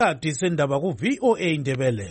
Isikhathi sendaba ku VOA Indebele.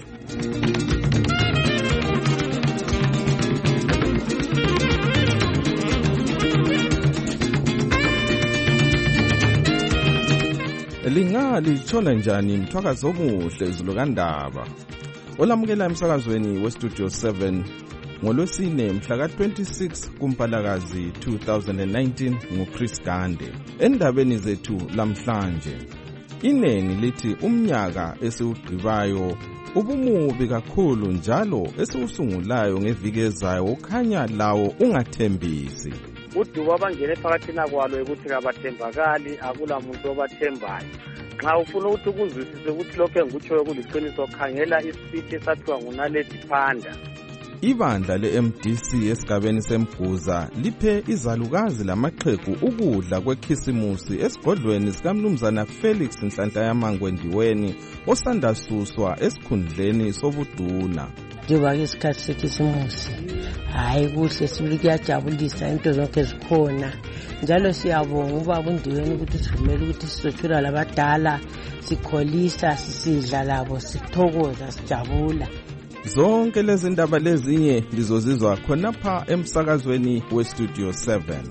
Lingalithola njani mthwakazi omuhle izulu kandaba olamukela emsakazweni westudio 7 ngolwesine mhla ka-26 kuMpalakazi 2019 nguChris Gande. Endabeni zethu lamhlanje, inengi lithi umnyaka esiwugqibayo ubumubi kakhulu njalo esiwusungulayo ngeviki ezayo ukhanya lawo ungathembisi. Udubo abangene phakathina kwalo ukuthi kabathembakali, akula muntu obathembayo. Nxa ufuna ukuthi ukuzwisise ukuthi lokho engikutshoyo kuliqiniso, khangela ispeech esathiwa nguNaledi Pandor. Ibandla le-MDC esigabeni seMguza liphe izalukazi lamaqhegu ukudla kwekhisimusi esigodlweni sikaMnumzana Felix Nhlanhla Yamangwendiweni osanda suswa esikhundleni sobuduna. Njengoba isikhathi sekhisimusi, hayi kuhle sibili kuyajabulisa into zonke zikhona. Njalo siyabonga ubaba uNdiweni ukuthi sivumele ukuthi sizothula labadala, sikholisa, sisidla labo, sithokoza, sijabula. Zonke lezi ndaba lezinye lizozizwa khonapha emsakazweni westudio 7.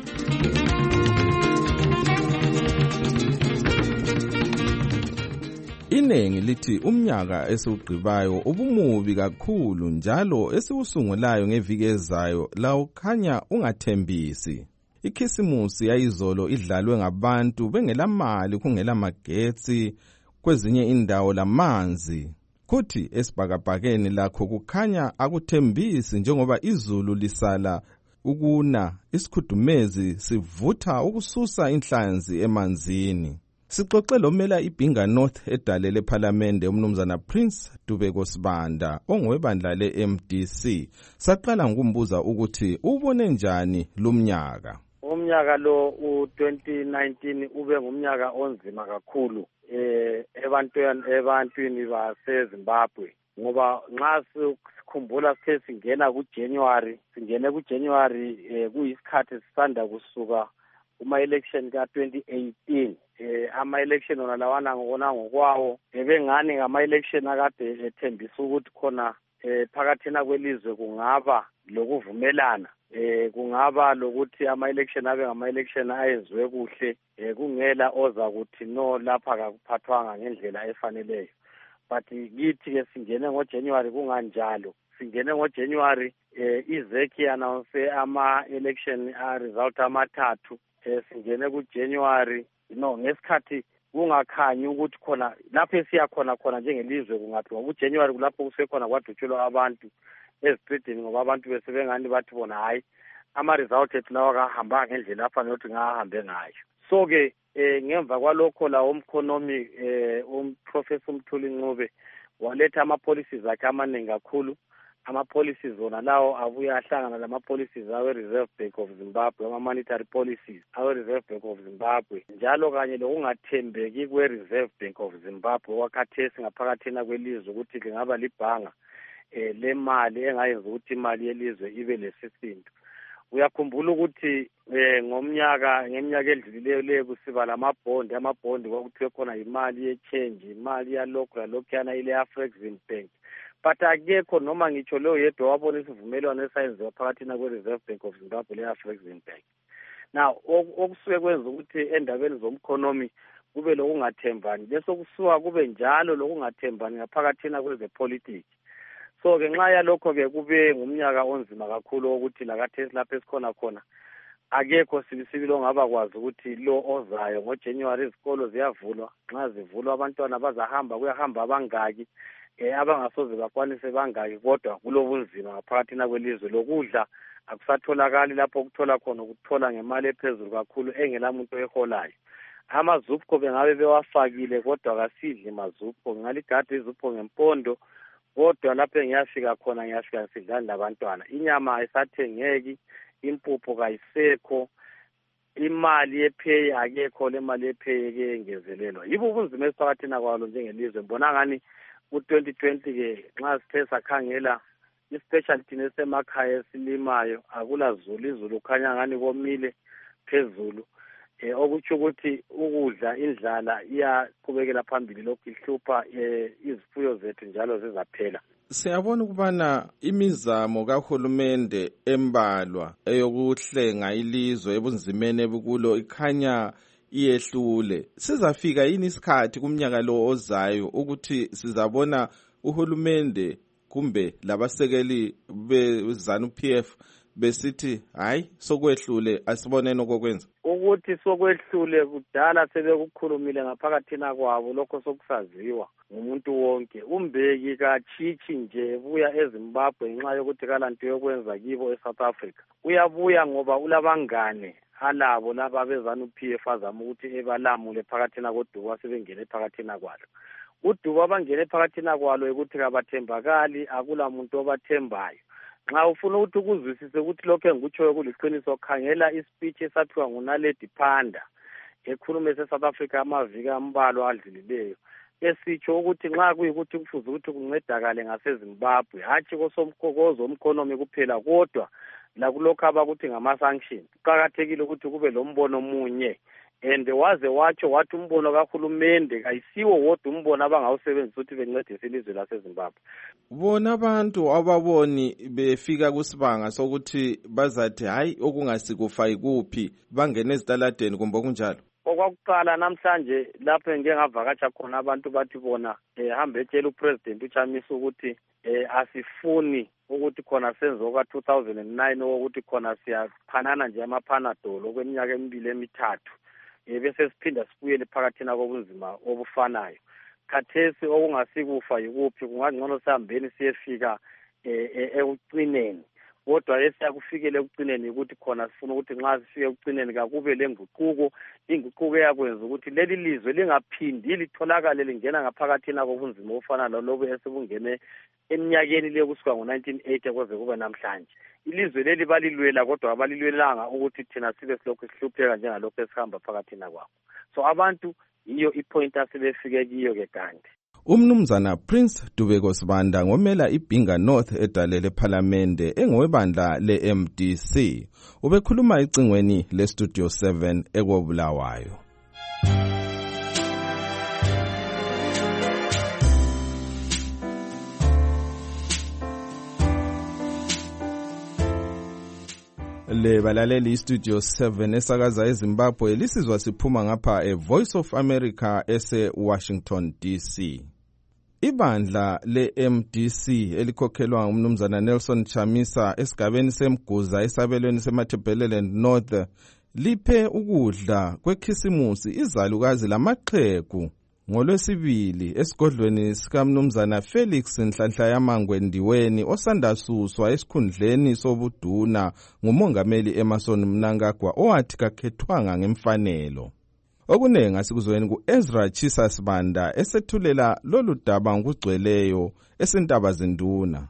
Inengi lithi umnyaka esiwugqibayo ubumubi kakhulu njalo esiwusungulayo ngeviki ezayo lawo khanya ungathembisi. Ikhisimusi yayizolo idlalwe ngabantu bengelamali, kungela magetsi, kwezinye indawo lamanzi. Kuthi esibhakabhakeni lakho kukhanya akuthembisi njengoba izulu lisala ukuna, isikhudumezi sivutha ukususa inhlanzi emanzini. Sixoxe lomela iBhinga North edale lePhalamende uMnumzana Prince Dubeko Sibanda ongowebandla le-MDC. Saqala ngokumbuza ukuthi ubone njani lumnyaka. Umnyaka lo u-2019 ube ngumnyaka onzima kakhulu ebantwini baseZimbabwe, ngoba nxa sikhumbula sithe singene kuJanuary kuyisikhathi sisanda kusuka kuma-election ka-2018. Ama-election wona lawana ngokona ngokwawo ebengani ngama-election akade ethembisa ukuthi khona phakathina kwelizwe kungaba lokuvumelana, kungaba lokuthi ama-election abe ngama-election ayenziwe kuhle, kungela oza kuthi no lapha kakuphathwanga ngendlela efaneleyo. But kithi-ke singene ngoJanuary kunganjalo. Singene ngoJanuary iZEC announce ama-election result amathathu. Singene kuJanuary ngesikhathi kungakhanyi ukuthi khona lapho esiya khona njengelizwe kungaphi, ngoba uJanuary kulapho kusekhona kwadutshelwa abantu ezitredini, ngoba abantu besebengani bathi bona hayi ama-result ethu lawa kahamba ngendlela afanele ukuthi ngahambe ngayo. So-ke ngemva kwalokho la umkhonomi umprofessor uMthuli Ncube waletha ama-policies akhe amaningi kakhulu. Ama-policies wona lawo abuya ahlangana lama-policies awe-Reserve Bank of Zimbabwe, ama-monetary policies awe-Reserve Bank of Zimbabwe, njalo kanye lokungathembeki kwe-Reserve Bank of Zimbabwe wakhathesi ngaphakathina kwelizwe ukuthi lingaba libhanga lemali engayenza ukuthi imali yelizwe ibe lesisindo. Uyakhumbula ukuthi ngeminyaka edlulileyo kusiba lamabhondi, amabhondi kwakuthiwe khona imali ye-change, imali yalokhu yalokhuyana ile-Afrexim Bank. But akekho noma ngitsho leyo yedwa wabona isivumelwano esayenziwa phakathina kwe-Reserve Bank of Zimbabwe le-Afrexim Bank. Now okusuke kwenza ukuthi endabeni zomkhonomi kube lokungathembani, bese kusuka kube njalo lokungathembani ngaphakathina kwezepolitiki. So ngenxa yalokho-ke kube ngumnyaka onzima kakhulu wokuthi lakathesi lapho esikhona khona akekho sibisibili ongaba kwazi ukuthi lo ozayo ngoJanuary izikolo ziyavulwa. Nxa zivulwa abantwana bazahamba, kuyahamba abangaki, abangasoze bakwanise bangaki, kodwa kulobunzima ngaphakathina kwelizwe. Lokudla akusatholakali lapho ukuthola khona, ukuthola ngemali ephezulu kakhulu engela muntu eholayo. Amazupho bengabe bewafakile kodwa kasidli mazupho, ngaligada izupho ngempondo, kodwa lapho ngiyafika khona ngiyafika sidlani labantwana. Inyama ayisathengeki, impupho kayisekho, imali yepay akekho, le mali yepay ke engezelelwa. Yibo ubunzima esiphakathina kwalo njengelizwe. Mbona ngani ku-2020-ke nxa sithe sakhangela i-specialty nesemakhaya esilimayo, akula zulu, izulu khanya ngani komile phezulu. okutsho ukuthi ukudla indlala iyaqhubekela phambili lokhu ihlupha izifuyo zethu njalo zizaphela. Siyabona ukubana imizamo kahulumende embalwa eyokuhlenga ilizwe ebunzimeni ebukulo ikhanya iyehlule. Sizafika yini isikhathi kumnyaka lo ozayo ukuthi sizabona uhulumende kumbe labasekeli beZANU-PF besithi hayi sokwehlule asiboneni okokwenza? Ukuthi sokwehlule kudala sebekukhulumile ngaphakathina kwabo lokho sokusaziwa ngumuntu wonke. uMbeki katshitshi nje buya eZimbabwe ngenxa yokuthi kalanto yokwenza kibo eSouth Africa. Uyabuya ngoba ulabangane alabo laba beZANU-PF azama ukuthi ebalamule phakathina koduba sebengene phakathina kwalo. Uduba bangene phakathina kwalo ukuthi kabathembakali, akula muntu obathembayo. Nxa ufuna ukuthi ukuzwisise ukuthi lokho engikutshoyo kuliqiniso, khangela ispeech esaphiwa nguNaledi Pandor ekhulume eSouth Africa amaviki ambalwa adlilileyo, esitsho ukuthi nxa kuyikuthi kufuze ukuthi kuncedakale ngaseZimbabwe hatshi kozomkhonomi kuphela kodwa lakulokho abakuthi ngama-sanction, kuqakathekile ukuthi kube lombono munye. And waze wathi umbono kahulumende kayisiwo wodwa umbono abangawusebenzisa ukuthi bencedise ilizwe laseZimbabwe. Bona abantu ababoni befika kusibanga sokuthi bazathi hayi okungasikufa ikuphi bangene ezitaladeni kumbe kunjalo. Okwakuqala namhlanje lapho engingavakatsha khona abantu bathi bona hambe etshela uPresident uChamisa ukuthi asifuni ukuthi khona senze oka-2009 ukuthi khona siyaphanana nje amaphanadolo okweminyaka emibili emithathu. Bese siphinda sibuyele phakathina kobunzima obufanayo. Khathesi okungasikufa yikuphi kungangcono sihambeni siyefika ekucineni. Kodwa esiyakufikele ekucineni ukuthi khona sifuna ukuthi nxa sifike ekucineni kakube lenguquko, inguquko eyakwenza ukuthi leli lizwe lingaphindi litholakale lingena ngaphakathina kobunzima ofana lalobo esibungene eminyakeni le kusuka ngo-1980 kwaze kube namhlanje. Ilizwe leli balilwela kodwa abalilwelanga ukuthi thina sibe silokhu sihlupheka njengalokho esihamba phakathina kwabo. So abantu yiyo ipoint asebefike kiyo ke kanti. Umnumzana Prince Dubeko Sibanda ngomela iBhinga North edalele ePhalamende engowebandla le-MDC ubekhuluma ecingweni leStudio 7 ekobulawayo. Le balaleli iStudio 7 esakaza eZimbabwe lisizwa siphuma ngapha eVoice of America ese-Washington DC. Ibandla le-MDC elikhokhelwa ngumnumzana Nelson Chamisa esigabeni seMguza esabelweni seMatabeleland North liphe ukudla kwekhisimusi izalukazi lamaxhegu ngoLwesibili esigodlweni sikamnumzana Felix Nhlanhla Yamangwendiweni osandasuswa esikhundleni sobuduna ngumongameli Emmerson Mnangagwa owathi kakhethwanga ngemfanelo. Okunengi asikuzweni ku-Ezra Chisa Sibanda esethulela lolu daba ngokugcweleyo esentaba zinduna.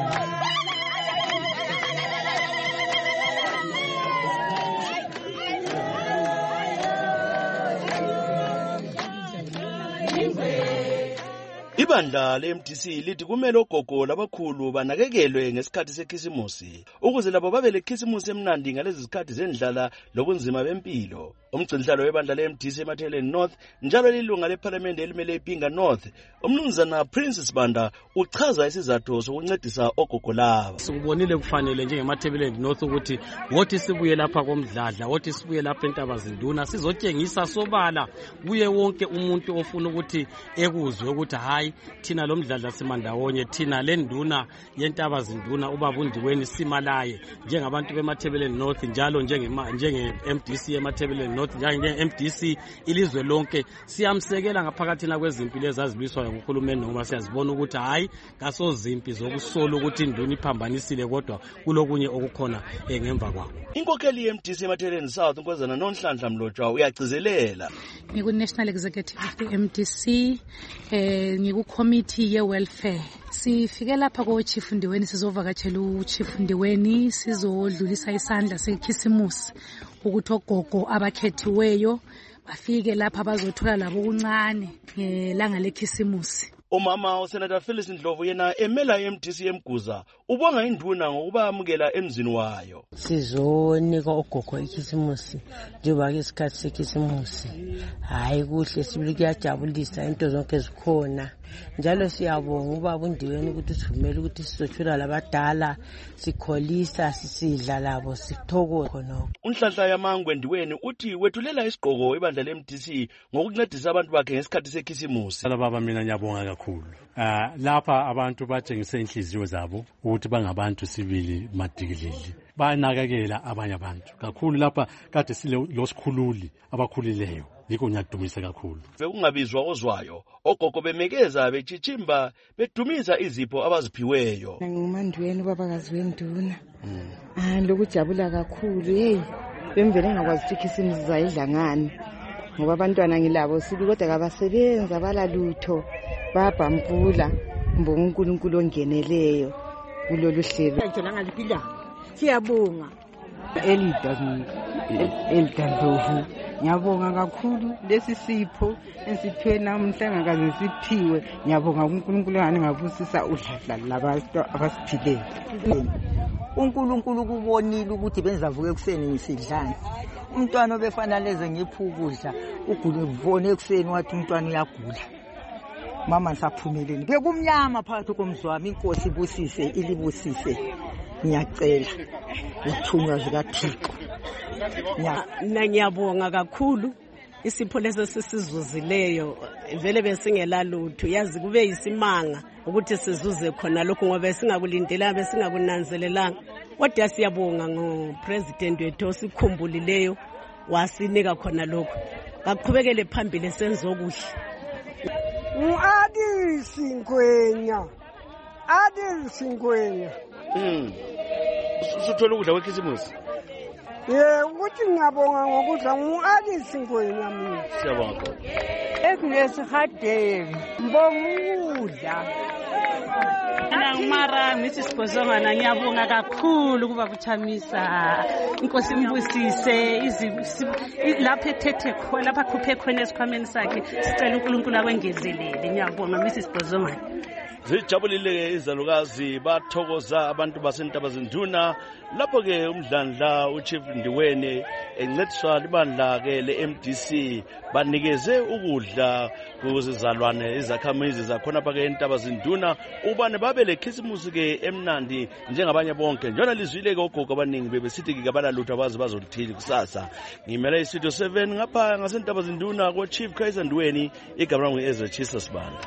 Ibandla le-MDC lithi kumele ogogo labakhulu banakekelwe ngesikhathi sekhisimusi ukuze labo babe lekhisimusi emnandi ngalezi zikhathi zendlala lobunzima bempilo. Umgcinhlalo webandla le-MDC eMatabeleland North njalo lilunga lePhalamende elimele iBhinga North umnumzana Prince Sibanda uchaza isizathu sokuncedisa ogogo laba. Sikubonile kufanele njengematabeleland North ukuthi wothi sibuye lapha komdladla, wothi sibuye lapha entaba zinduna sizotshengisa sobala kuye wonke umuntu ofuna ukuthi ekuzwe ukuthi hayi thina lo mdladla simandawonye, thina le nduna yentaba zinduna ubabundiweni simalaye njengabantu beMatabeleland North njalo njenge-MDC eMatabeleland North njenge-MDC ilizwe lonke siyamsekela ngaphakathina kwezimpilo ezazibiswayo nguhulumeni ngoba siyazibona ukuthi hayi kasozimpi zokusola ukuthi induna iphambanisile kodwa kulokunye okukhona ngemva kwabo. Inkokheli ye-MDC eMatabeleland South Nkozana Nonhlanhla Mlotshwa uyagcizelela. Ngiku-National Executive of the MDC ngiku-Committee ye-Welfare. Sifike lapha ko-Chief Ndiweni sizovakatshela uChief Ndiweni sizodlulisa isandla sekhisimusi ukuthi ogogo abakhethiweyo bafike lapha bazothola labo okuncane ngelanga lekhisimusi. Umama uSenator Phyllis Ndlovu yena emela iMDC eMguza ubonga induna ngokuba amukela emzini wayo. Sizonika ogogo ikhisimusi njengoba isikhathi sekhisimusi. Hayi kuhle sibili kuyajabulisa into zonke zikhona. Njalo siyabonga ubaba uNdiweni ukuthi sivumele ukuthi sizothula labadala sikholisa sisidla labo sithokoze khonoko. Unhlanhla yaMangwe Ndiweni uthi wethulela isigqoko ibandla leMDC ngokuncedisa abantu bakhe ngesikhathi sekhisimusi. Baba mina ngiyabonga kakhulu. Lapha abantu batshengise inhliziyo zabo ukuthi bangabantu sibili madikilili. Banakekela abanye abantu. Kakhulu lapha kade sile losikhululi abakhulileyo. Yiko ngiyadumisa kakhulu. Bekungabizwa ozwayo ogogo bemekeza bechichimba bedumisa izipho abaziphiweyo. Ngumandweni babakazi wenduna. Lokujabula kakhulu hey. Bemvele ngakwazi ukuthi ikhisimusi zayidla ngani. Ngoba abantwana ngilabo sibi kodwa kabasebenza balalutho babhampula mbonga uNkulunkulu ongeneleyo kulolu hlelo. Ngithola ngaliphila. Siyabonga. Elidandlovu. Ngiyabonga kakhulu lesi sipho esiphiwe namhla ngakaze siphiwe. Ngiyabonga uNkulunkulu ngani ngabusisa udladla labantu abasiphileyo. uNkulunkulu kubonile ukuthi benzavuka ekuseni ngisidlana. Umntwana obefanele ngipha ukudla ugule ubone ekuseni wathi umntwana uyagula. Mama saphumeleni. Bekumnyama phakathi komzwami inkosi ibusise ilibusise. Ngiyacela ukuthunywa zikaThixo. Ngiyabonga kakhulu isipho leso sisizuzileyo vele besingela lutho yazi kube yisimanga ukuthi sizuze khona lokho ngoba singakulindelanga besingakunanzelelanga kodwa siyabonga ngopresident wethu osikhumbulileyo wasinika khona lokho baqhubekele phambili senzokuhle. Adisi Ngwenya Usuthola ukudla kwekhisimusi? Ukuthi ngiyabonga ngokudla Adisi Ngwenya mina. Siyabonga. Ekulesihadeni mbonga ukudla. Mara Mrs. Bozongana ngiyabonga kakhulu kuba kuthamisa inkosi imbusise lapha ethethe khona lapha khuphe khona esikhwameni sakhe sicela uNkulunkulu akwengezelele. Ngiyabonga Mrs. Bozongana. Zijabulile izalukazi bathokoza abantu baseNtabazinduna lapho ke umdlandla uChief Ndiweni encediswa libandla ke leMDC banikeze ukudla kuzizalwane izakhamizi zakhona phake eNtabazinduna ubane babe lekhisimusi ke emnandi njengabanye bonke njalo lizwile ke ogogo abaningi bebesithi ke abalalutho abazi bazolithili kusasa. Ngimele iStudio 7 ngapha ngaseNtabazinduna ko Chief Kaiser Ndiweni igama lami Ezra Jesus Banda.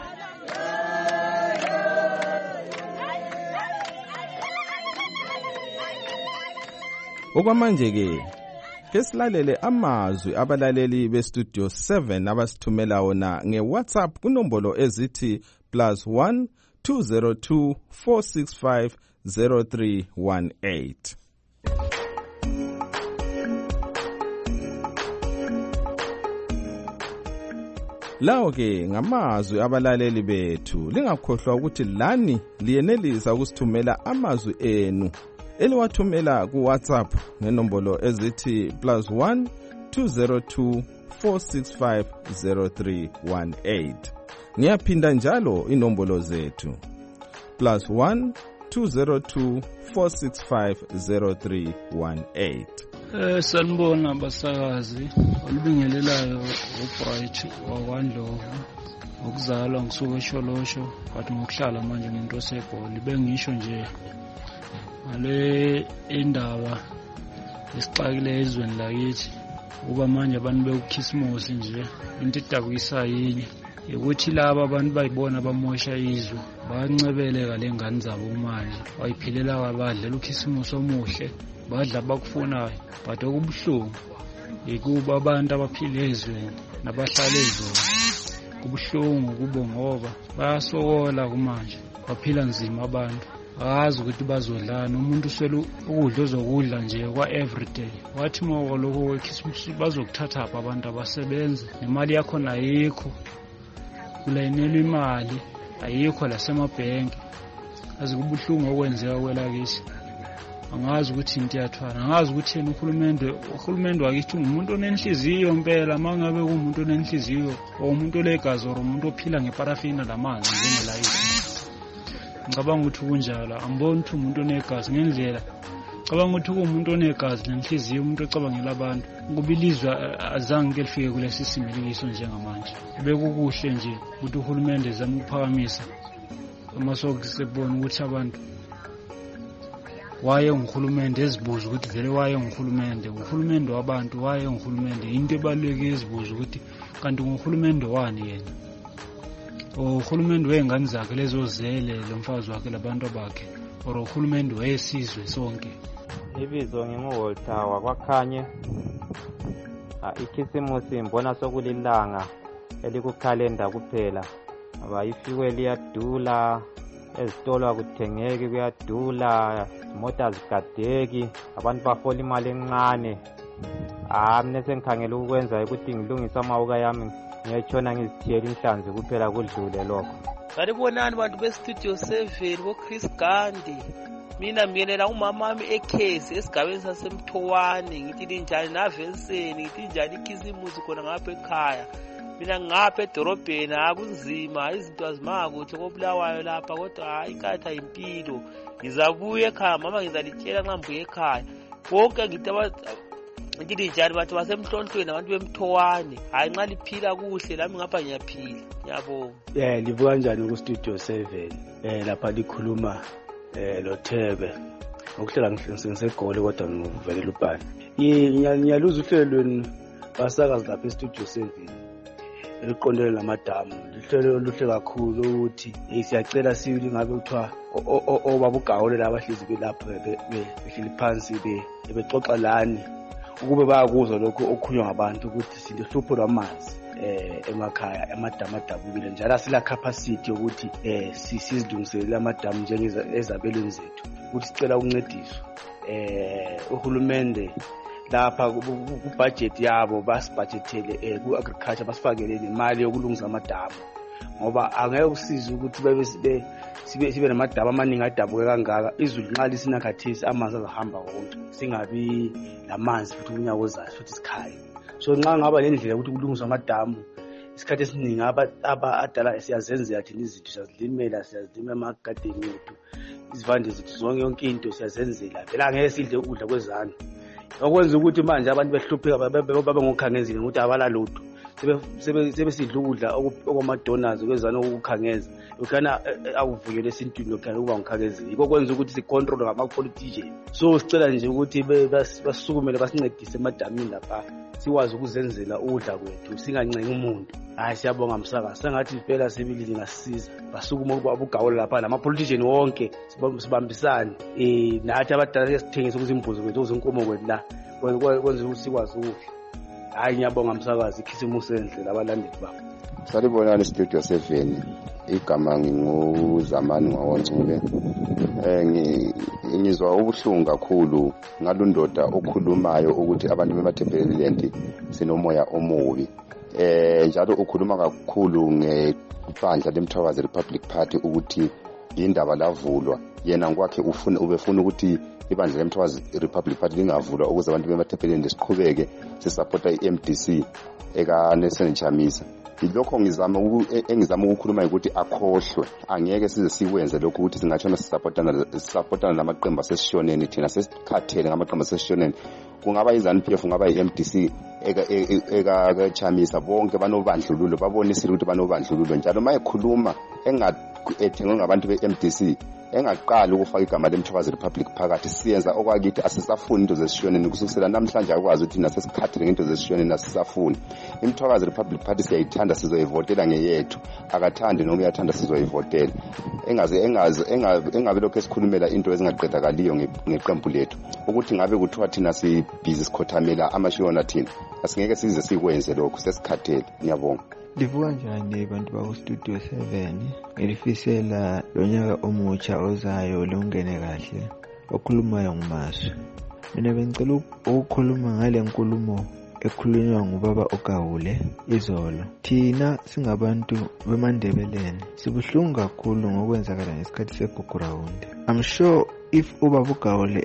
Okwamanje ke silalele amazwi abalaleli beStudio 7 abasithumela wona ngeWhatsApp kunombolo ezithi +1 202 465 0318. Lawo ke ngamazwi abalaleli bethu. Lingakhohlwa ukuthi lani liyenelisa ukusithumela amazwi enu eliwathumela ku WhatsApp ngenombolo ezithi +1 202 465 0318. Ngiyaphinda njalo inombolo zethu +1 202 465 0318. Sanibona abasakazi olubingelelayo uBright waKwaNdlovu ukuzalwa ngisuka eSholosho kanti ngokuhlala manje umuntu oseGoli bengisho nje ngale indaba isixakile ezweni lakithi kuba manje abantu bekukhisimusi nje into idabukisa yinye ukuthi laba abantu bayibona bamosha izwe bancebeleka lengane zabo manje bayiphilela abadlela ukhisimusi omuhle badla bakufunayo but okubuhlungu ikuba abantu abaphila ezweni nabahlala ezweni kubuhlungu kubo ngoba bayasokola kumanje baphila nzima abantu azi ukuthi bazodlana umuntu uswele ukudla ozokudla nje kwa everyday wathi moko lokho kwekhisimusi bazokuthatha apha abantu abasebenza nemali yakho ayikho kulayinelwa imali ayikho lasemabhenki azikubuhlungu okwenzeka kwelakithi angazi ukuthi into iyathwala, angazi ukuthi yena uhulumende wakithi umuntu onenhliziyo impela, mangabe kumuntu onenhliziyo or umuntu olegazi or umuntu ophila ngeparafina lamanzi njengelayithi. Ngicabanga ukuthi kunjalo, angiboni ukuthi umuntu onegazi ngendlela. Ngicabanga ukuthi umuntu onegazi nenhliziyo, umuntu ocabangela abantu. Kubilizwa azange kelifike kulesi similikiso njengamanje. Bekukuhle nje ukuthi uhulumende zama ukuphakamisa amasokubona ukuthi abantu waye nguhulumende, ezibuza ukuthi vele waye nguhulumende wabantu, waye nguhulumende. Into ebalulekile ezibuza ukuthi kanti nguhulumende wani yena, uhulumende wey'ngane zakhe lezozele lomfazi wakhe labantu bakhe, or uhulumende wesizwe sonke. Ibizo nginguWalter wakwaKhanye. Ikhisimusi mbona sokulilanga elikukhalenda kuphela, ngoba ifikwe liyadula, ezitolo akuthengeki kuyadula, imota zigadeki, abantu bafola imali encane. Mina sengikhangela ukwenza ukuthi ngilungise amawuka yami ngiyatshona ngizithiyela inhlanzi kuphela kudlule lokho. Salibonani bantu bestudio 7 boChris Gandhi. Mina miyelela umama wami ekhesi esigabeni sasemthowane, ngithi linjani naVelseni, ngithi njani ikhisimusi khona ngapha ekhaya. Mina ngapha edorobheni akunzima, izinto azimanga kokubulawayo lapha, kodwa hayi ikatha impilo. Ngizabuya ekhaya mama, ngizalitshela nxa ngibuye ekhaya. Bonke ngithi njani bantu basemhlonhlweni, abantu bemthowane, hayi nxa liphila kuhle lami ngapha ngiyaphila. Ngiyabonga. Livuka kanjani ku Studio 7? Lapha likhuluma lo Thebe. Ukuhlela ngisegoli kodwa ngivelela ubani. Ngiyaluza uhlelo lweni basakazi lapha eStudio 7. Eliqondele lamadamu. Lihlelo oluhle kakhulu ukuthi siyacela sibili ngabe kuthiwa obabugawule labahlezi belapha behleli phansi bexoxa lani ukube bayakuzwa lokho okukhulunywa ngabantu ukuthi silohlupho lwamanzi emakhaya, amadamu adabukile, njalo sila capacity ukuthi sizilungiselele amadamu njengezabelweni zethu, ukuthi sicela ukuncediswa. Uhulumende lapha ku-budget yabo basibudgetele ku-agriculture, basifakele nemali yokulungisa amadamu, ngoba angeke usize ukuthi sibe namadamu amaningi adabuke kangaka. Izulu nxa lisina khathesi amanzi azahamba wonke, singabi lamanzi futhi unyaka ozayo futhi sikhaya. So nxa ngaba nendlela ukuthi kulungiswa amadamu, isikhathi esiningi abadala siyazenzela thina izinto, siyazilimela emagadeni ethu, izivande zethu zonke, yonke into siyazenzela. Phela angeke sidle ukudla kwezana, okwenza ukuthi manje abantu behlupheka babe ngokukhangezile ukuthi abala lutho, sebesidla ukudla okwama-donors kwezana okukhangeza. Lokhana akuvuyele esintwini lokhana ukuba ngikhangezile, yikho kwenza ukuthi sicontrole ngama-politician. So sicela nje ukuthi basukumele basincedise emadamini lapha, sikwazi ukuzenzela ukudla kwethu, singancengi umuntu. Hayi, siyabonga msakazi, sengathi phela sibili lingasiza, basukuma ubugawule lapha nama-politician wonke, sibambisane nathi abadala sithengise ukuzimbuzi kwethu, uzinkomo kwethu la, kwenza ukuthi sikwazi ukudla. Hayi, ngiyabonga msakazi, ikhisimusi enhle labalandeli babo. Salibonani Studio 7, igama nginguzamani ngwawoncube. Ngizwa ubuhlungu kakhulu ngalundoda okhulumayo ukuthi abantu bemaThebeleland sinomoya omubi. Njalo ukhuluma kakhulu ngebandla leMthwakazi Republic Party ukuthi indaba lavulwa. Yena ngokwakhe ubefuna ukuthi ibandla leMthwakazi Republic Party lingavulwa ukuze abantu bemaThebeleland siqhubeke sisupporta iMDC ekaNelson Chamisa. Lokho engizama ukukhuluma ukuthi akhohlwe, angeke size sikwenze lokho ukuthi singatshona sisupportana namaqembu asesishoneni, thina sesikhathele ngamaqembu asesishoneni. Kungaba iZANU-PF, kungaba iMDC ekaChamisa, bonke banobandlululo, babonisile ukuthi banobandlululo. Njalo mayekhuluma ethengwe ngabantu beMDC, engaqali ukufaka igama leMthwakazi Republic phakathi. Siyenza okwakithi, asisafuni into zesishoneni. Kusukela namhlanje akwazi ukuthi nasesikhathele ngento zesishoneni asisafuni. iMthwakazi Republic Party siyayithanda, sizoyivotela ngeyethu. Akathandi noma uyathanda, sizoyivotela. Engabe lokho esikhulumela into ezingaqedakaliyo ngeqembu lethu, ukuthi ngabe kuthiwa thina sibhizi sikhothamela amashiyona thina, asingeke size sikwenze lokho, sesikhathele. Ngiyabonga. Livuka njani bantu bakuStudio 7? Ngilifisela lonyaka omutsha ozayo lungene kahle. Okhulumayo nguMasu. Mina bengicela ukukhuluma ngale nkulumo ekhulunywa ngubaba oGawule izolo. Thina singabantu bemaNdebeleni sibuhlungu kakhulu ngokwenzakala ngesikhathi segugurawundi. I'm sure if ubaba uGawule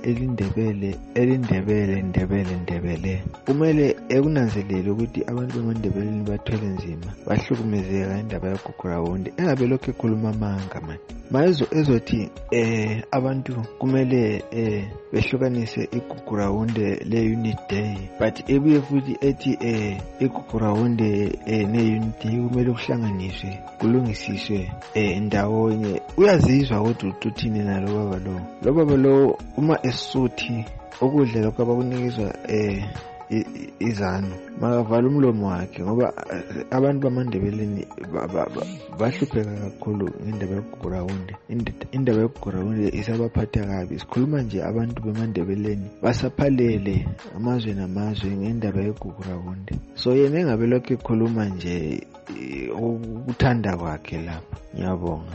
elindebele kumele ekunanzelele ukuthi abantu bemandebeleni bathwele nzima bahlukumezeka indaba yoGugurawundi engabe lokho ekhuluma amanga manje mayezo ezothi abantu kumele behlukanise iGugurawundi le unit day but ebuye futhi ethi iGugurawundi ne unit day kumele kuhlanganiswe kulungisiswe ndawonye uyazizwa ukuthi uthini nalo baba lo uma esuthi ukudla lokho abakunikizwa izanu makavala umlomo wakhe ngoba abantu bamandebeleni bahlupheka kakhulu ngendaba yoGugurawundi indaba yoGugurawundi isabaphatha kabi sikhuluma nje abantu bemandebeleni basaphalele amazwe namazwe ngendaba yoGugurawundi so yena engabe lokho ekhuluma nje ukuthanda kwakhe lapha ngiyabonga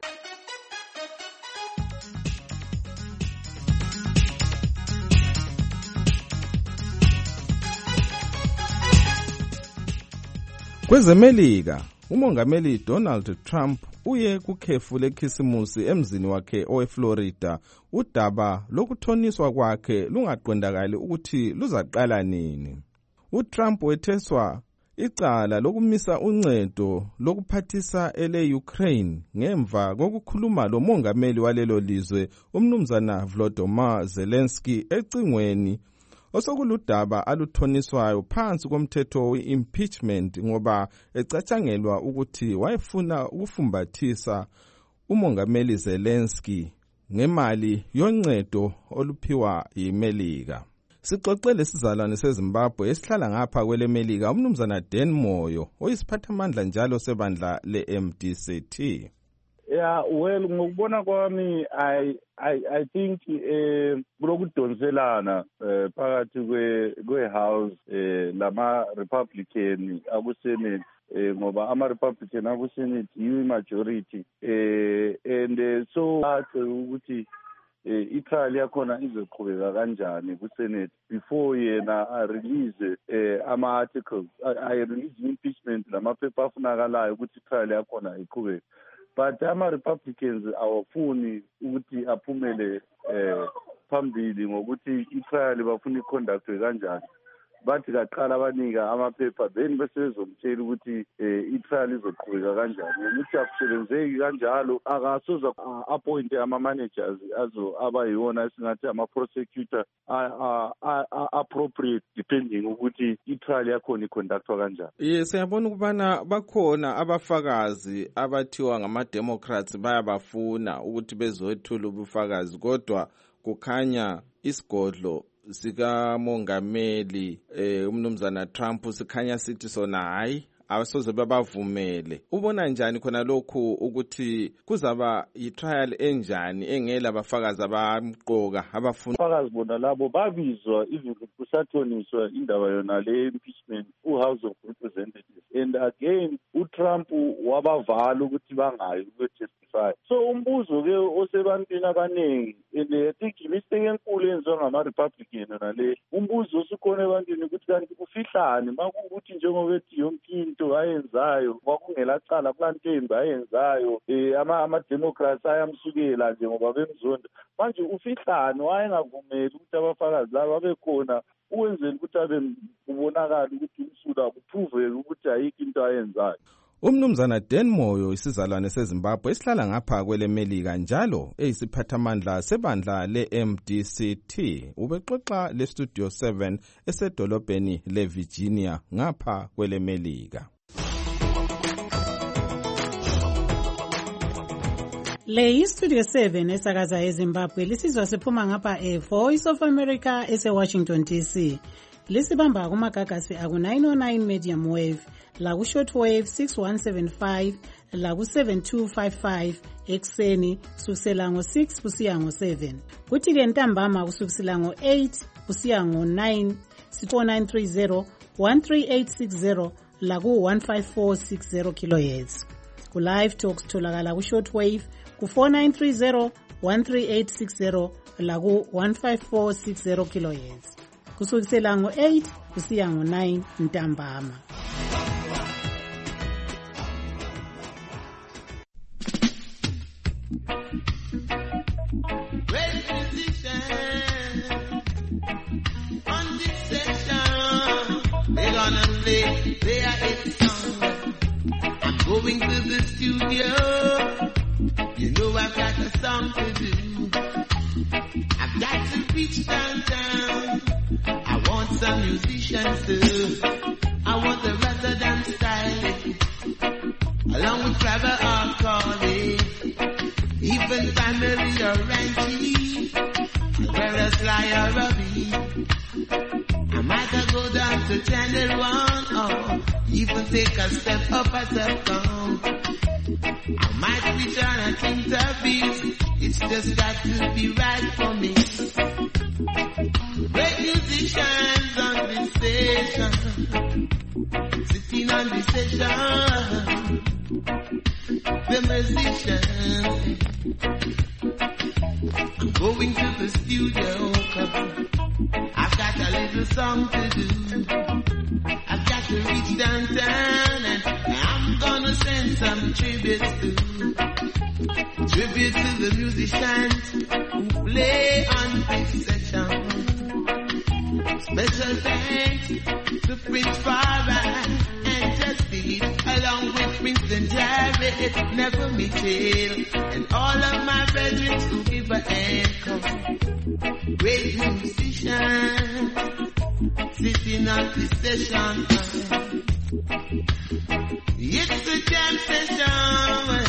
Kwezemelika, umongameli Donald Trump uye kukhefu lekhisimusi emzini wakhe oweFlorida. Udaba lokuthoniswa kwakhe lungaqondakali ukuthi luzaqala nini. UTrump wetheswa icala lokumisa uncedo lokuphathisa ele-Ukraine ngemva kokukhuluma lomongameli walelo lizwe umnumzana Volodymyr Zelensky ecingweni osokuludaba aluthoniswayo phansi komthetho we-impeachment ngoba ecatshangelwa ukuthi wayefuna ukufumbathisa umongameli Zelensky ngemali yoncedo oluphiwa yiMelika. Sixoxele sizalwane seZimbabwe esihlala ngapha kweleMelika umnumzana Dan Moyo oyisiphathamandla njalo sebandla le-MDCT. Yeah, well, ngokubona kwami I think kulokudonselana phakathi kwe-House lama Republican akuSenate ngoba ama Republican akuSenate yiyo majority and so athi ukuthi itrial yakhona izoqhubeka kanjani kuSenate before yena release ama articles release impeachment lamaphepha afunakalayo ukuthi itrial yakhona iqhubeke. But ama-Republicans awafuni ukuthi aphumele phambili ngokuthi itrial bafuna iconductwe kanjani. Bathi kaqala abanika amaphepha then bese bezomtshela ukuthi itrial izoqhubeka kanjani. Ukuthi akusebenzeki kanjalo akasoza appoint ama-managers abayiwona esingathi ama-prosecutor appropriate depending ukuthi itrial yakhona iconductwa kanjani. Yes, siyabona ukubana bakhona abafakazi abathiwa ngama-Democrats bayabafuna ukuthi bezowethula ubufakazi kodwa kukhanya isigodlo sikamongameli umnumzana Trump sikhanya sithi sona hayi abasoze babavumele. Ubona njani khona lokhu ukuthi kuzaba yitrial enjani engela abafakazi abamqoka abafuna abafakazi bona labo babizwa even kusathoniswa indaba yona le impeachment uHouse of Representatives and again uTrump wabavala ukuthi bangayi ukutestify. So umbuzo ke osebantwini abaningi and I think imistake enkulu enziwa ngama-Republican nale umbuzo usukhona ebantwini ukuthi kanti kufihlane makukuthi njengoba ethi yonke into ayenzayo kwakungelacala kulantembi ayenzayo ama-Democrats ayamsukela nje ngoba bemzonda manje ufihlane wayengavumeli ukuthi abafakazi laba babekhona ukwenzela ukuthi abe kubonakala ukuthi umsula kupruveke ukuthi ayikho into ayenzayo. Umnumzana Dan Moyo isizalwane seZimbabwe esihlala ngapha kweleMelika njalo eyisiphathamandla sebandla le-MDCT ubexoxa le-Studio 7 esedolobheni le-Virginia ngapha kweleMelika. Le iStudio 7 esakaza eZimbabwe lisizwa siphuma ngapha Voice of America ese-Washington DC. Lisibamba kumagagasi aku-909 medium wave laku shortwave 6175 laku 7255 ekseni kusukela ngo-6 kusiya ngo-7 kuthi ke ntambama kusukela ngo-8 kusiya ngo-9 4930 13860 laku 15460 kilohertz. Ku live talks tholakala ku shortwave ku 4930 13860 laku 15460 kilohertz kusukela ngo-8 kusiya ngo-9 ntambama. When going to the studio. You know I've got a song to do. I've got to reach downtown. I want some musicians too. I want the Rotterdam style, along with Trevor or Corley, even family or Ranchi, whether Sly or Robbie. I might go down to Channel 1 or even take a step up a step down. I might reach on a interview. It's just got to be right for me. Great musicians on the station, sitting on the station. The musicians, I'm going to the studio. I've got a little song to do. I've got to reach downtown and I'm gonna send some tributes to the musicians who play on this session. Special thanks to Prince Farah and Justin, along with Prince and Jared, Never Mitchell, and all of my brethren who give an encore. Great musicians sitting on the session. It's a jam session.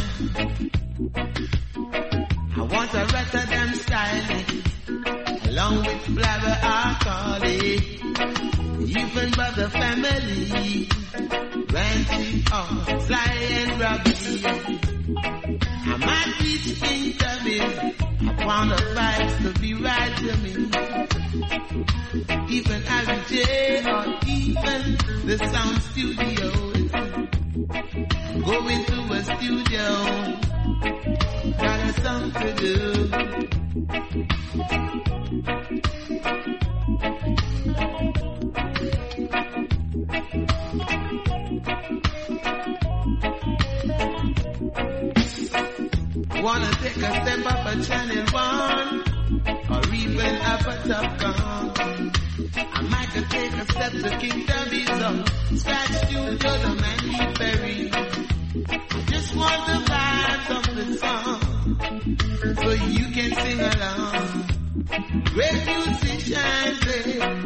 I want a Rotterdam style, along with Flabber Arcoli, even Brother Family, Ranty, Sly and Robbie. I might reach interview. I want the vibes to be right to me. Even Harry J or even the sound studio. Going to a studio, got a song to do. Wanna take a step up a Channel 1 or even up a Top Gun. I might take a step to King David's or Scratch Studio to Mandy Perry. I just want the vibes of the song so you can sing along. Great musicians, they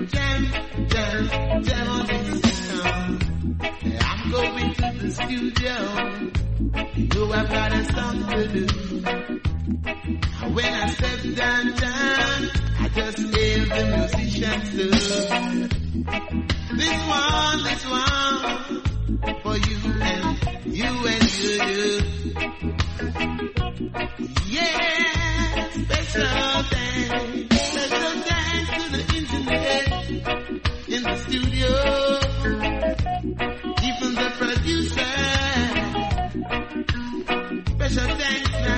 jam on this song. I'm going to the studio. You know I've got a song to do. When I step downtown, I just hear the musicians do. This one, for you and you. Yeah, special thanks to the internet, in the studio, even the producer. Special thanks now.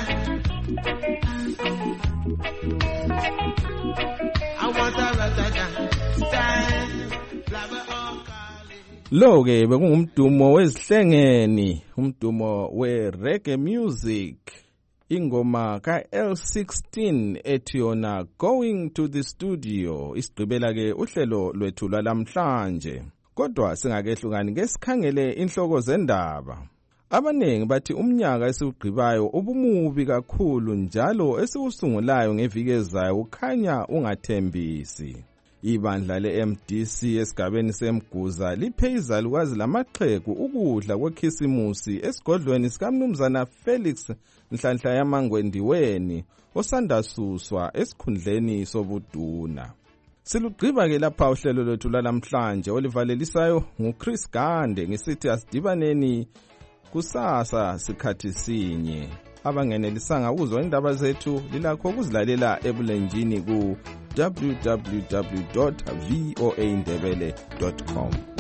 I want a Rotterdam style, Flabber or Carly. Lo ke bekungumdumo wezihlengeni, umdumo we-reggae music. Ingoma ka L16 ethi yona Going to the Studio isigqibela ke uhlelo lwethu lwalamhlanje. Kodwa singakehlukani ngesikhangele inhloko zendaba. Abanengi bathi umnyaka esiwugqibayo ubumubi kakhulu njalo esiwusungulayo ngeviki ezayo ukhanya ungathembisi. Ibandla le-MDC esigabeni seMguza liphe izalukazi lamaxhegu ukudla kwekhisimusi esigodlweni sikaMnumzana Felix Nhlanhla Yamangwendiweni osanda suswa esikhundleni sobuduna. Silugqiba ke lapha uhlelo lwethu lalamhlanje olivalelisayo nguChris Gande ngisithi asidibaneni kusasa sikhathi sinye. Abangenelisanga ukuzwa indaba zethu lilakho ukuzilalela ebulenjini ku www.voaindebele.com.